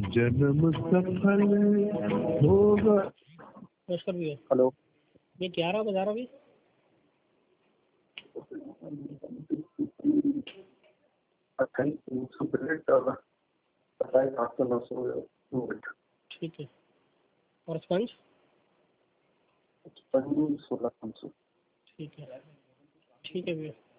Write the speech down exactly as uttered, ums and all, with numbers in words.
जन्म सफल होगा। नमस्कार भैया। हेलो, ये क्या रहा बजा रहा अभी? ठीक है। और स्पंज? सोलह पाँच सौ। ठीक है ठीक है भैया।